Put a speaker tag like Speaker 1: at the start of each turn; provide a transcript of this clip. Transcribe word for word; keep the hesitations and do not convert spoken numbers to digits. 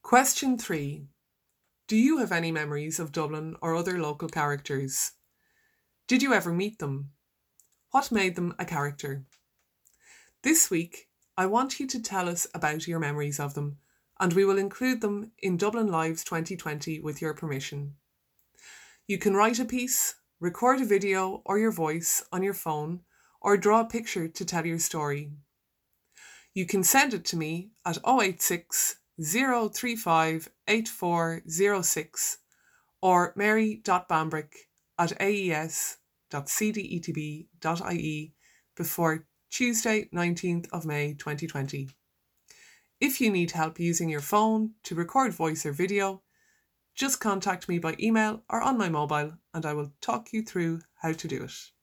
Speaker 1: Question three. Do you have any memories of Dublin or other local characters? Did you ever meet them? What made them a character? This week, I want you to tell us about your memories of them, and we will include them in Dublin Lives twenty twenty with your permission. You can write a piece, record a video or your voice on your phone, or draw a picture to tell your story. You can send it to me at oh eight six, oh three five, eight four oh six or mary.bambrick at aes.cdetb.ie before Tuesday, nineteenth of May twenty twenty. If you need help using your phone to record voice or video, just contact me by email or on my mobile and I will talk you through how to do it.